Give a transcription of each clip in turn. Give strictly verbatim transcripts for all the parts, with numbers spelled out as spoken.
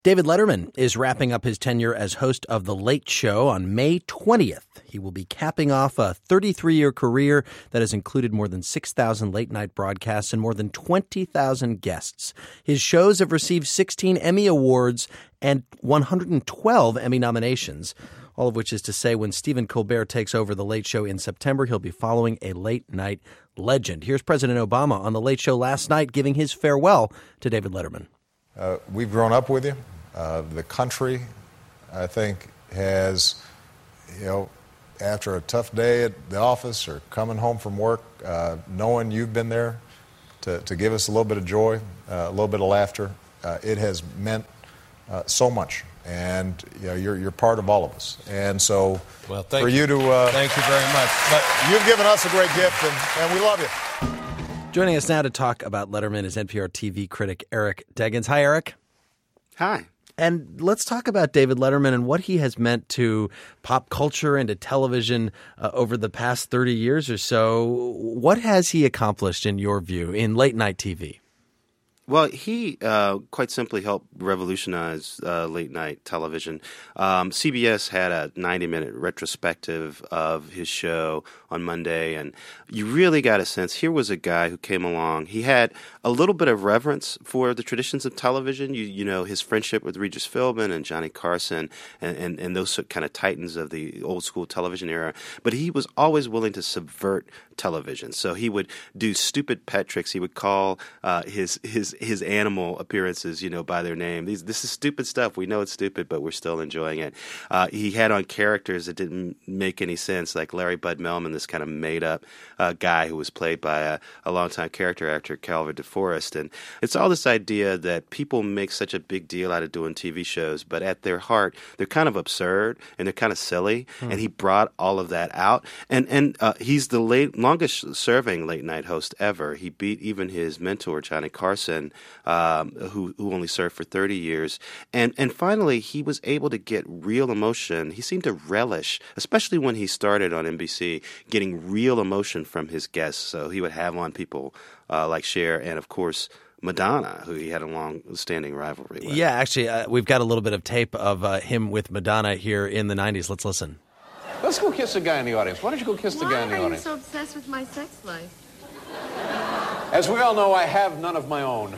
David Letterman is wrapping up his tenure as host of The Late Show on May twentieth. He will be capping off a thirty-three-year career that has included more than six thousand late-night broadcasts and more than twenty thousand guests. His shows have received sixteen Emmy Awards and one hundred twelve Emmy nominations, all of which is to say when Stephen Colbert takes over The Late Show in September, he'll be following a late-night legend. Here's President Obama on The Late Show last night giving his farewell to David Letterman. Uh, we've grown up with you. Uh, the country, I think, has, you know, after a tough day at the office or coming home from work, uh, knowing you've been there to, to give us a little bit of joy, uh, a little bit of laughter, uh, it has meant uh, so much. And, you know, you're, you're part of all of us. And so well, thank for you, you to... Uh, thank you very much. But you've given us a great gift, and, and we love you. Joining us now to talk about Letterman is N P R T V critic Eric Deggans. Hi, Eric. Hi. And let's talk about David Letterman and what he has meant to pop culture and to television uh, over the past thirty years or so. What has he accomplished, in your view, in late-night T V? Well, he uh, quite simply helped revolutionize uh, late-night television. Um, C B S had a ninety-minute retrospective of his show on Monday, and you really got a sense here was a guy who came along. He had a little bit of reverence for the traditions of television. You, you know, his friendship with Regis Philbin and Johnny Carson and, and, and those kind of titans of the old-school television era. But he was always willing to subvert television. So he would do stupid pet tricks. He would call uh, his his his animal appearances, you know, by their name. These, this is stupid stuff. We know it's stupid, but we're still enjoying it. Uh, he had on characters that didn't make any sense, like Larry Bud Melman, this kind of made-up uh, guy who was played by a, a longtime character actor, Calvin DeForest. And it's all this idea that people make such a big deal out of doing T V shows, but at their heart, they're kind of absurd and they're kind of silly. Hmm. And he brought all of that out. And and uh, he's the late, longest-serving late-night host ever. He beat even his mentor, Johnny Carson, um, who who only served for thirty years. And and finally, he was able to get real emotion. He seemed to relish, especially when he started on N B C, getting real emotion from his guests. So he would have on people uh, like Cher and, of course, Madonna, who he had a long-standing rivalry with. Yeah, actually, uh, we've got a little bit of tape of uh, him with Madonna here in the nineties. Let's listen. Let's go kiss a guy in the audience. Why don't you go kiss the Why guy in the are you audience? so obsessed with my sex life? As we all know, I have none of my own.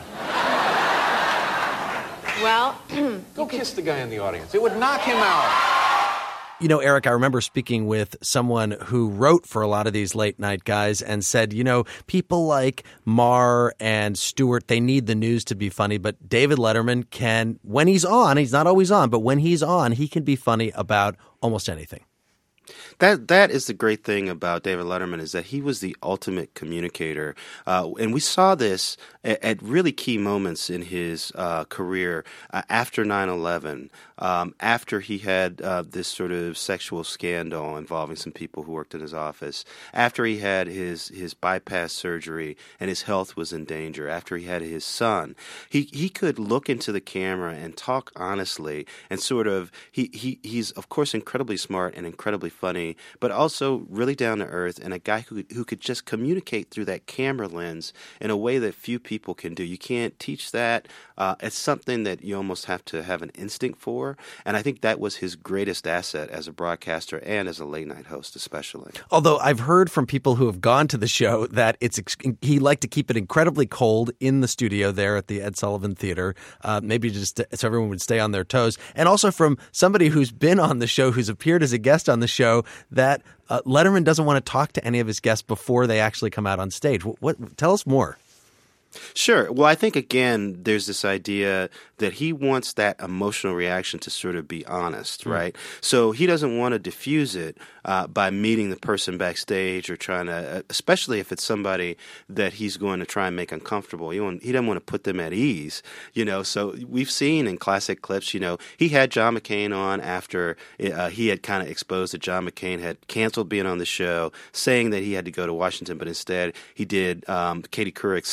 Well, go kiss the guy in the audience. It would knock him out. You know, Eric, I remember speaking with someone who wrote for a lot of these late-night guys and said, you know, people like Marr and Stewart, they need the news to be funny, but David Letterman can, when he's on, he's not always on, but when he's on, he can be funny about almost anything. That that is the great thing about David Letterman is that he was the ultimate communicator, uh, and we saw this at, at really key moments in his uh, career uh, after nine eleven, um, after he had uh, this sort of sexual scandal involving some people who worked in his office, after he had his his bypass surgery and his health was in danger, after he had his son. He he could look into the camera and talk honestly and sort of he, he he's of course incredibly smart and incredibly funny, but also really down to earth and a guy who who could just communicate through that camera lens in a way that few people can do. You can't teach that. Uh, it's something that you almost have to have an instinct for, and I think that was his greatest asset as a broadcaster and as a late night host, especially. Although I've heard from people who have gone to the show that it's he liked to keep it incredibly cold in the studio there at the Ed Sullivan Theater, uh, maybe just to, so everyone would stay on their toes, and also from somebody who's been on the show, who's appeared as a guest on the show, that uh, Letterman doesn't want to talk to any of his guests before they actually come out on stage. What, what tell us more. Sure. Well, I think, again, there's this idea that he wants that emotional reaction to sort of be honest, right? Mm. So he doesn't want to diffuse it uh, by meeting the person backstage or trying to, uh, especially if it's somebody that he's going to try and make uncomfortable. He, want, he doesn't want to put them at ease, you know. So we've seen in classic clips, you know, he had John McCain on after uh, he had kind of exposed that John McCain had canceled being on the show, saying that he had to go to Washington, but instead he did um, Katie Couric's C B S Evening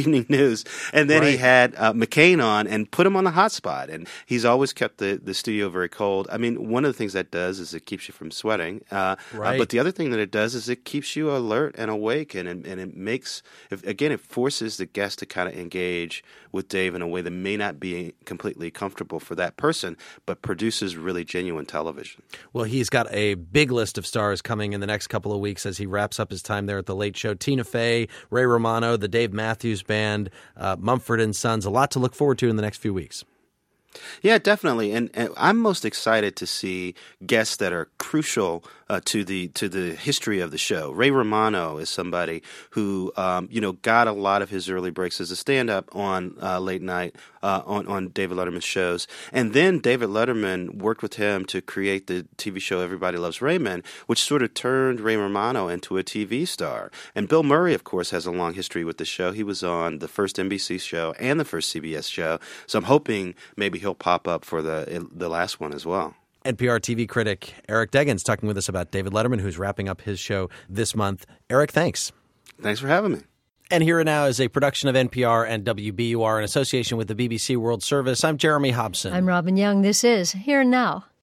evening news. And then Right. he had uh, McCain on and put him on the hot spot. And he's always kept the, the studio very cold. I mean, one of the things that does is it keeps you from sweating. Uh, Right. uh, but the other thing that it does is it keeps you alert and awake. And, and, and it makes, if, again, it forces the guest to kind of engage with Dave in a way that may not be completely comfortable for that person, but produces really genuine television. Well, he's got a big list of stars coming in the next couple of weeks as he wraps up his time there at The Late Show. Tina Fey, Ray Romano, the Dave Matthews Band, uh, Mumford and Sons. A lot to look forward to in the next few weeks. Yeah, definitely, and, and I'm most excited to see guests that are crucial uh, to the to the history of the show. Ray Romano is somebody who um, you know got a lot of his early breaks as a stand-up on uh, late night uh, on on David Letterman's shows, and then David Letterman worked with him to create the T V show Everybody Loves Raymond, which sort of turned Ray Romano into a T V star. And Bill Murray, of course, has a long history with the show. He was on the first N B C show and the first C B S show, so I'm hoping maybe he'll pop up for the the last one as well. N P R T V critic Eric Deggans talking with us about David Letterman, who's wrapping up his show this month. Eric, thanks. Thanks for having me. And Here and Now is a production of N P R and W B U R in association with the B B C World Service. I'm Jeremy Hobson. I'm Robin Young. This is Here and Now.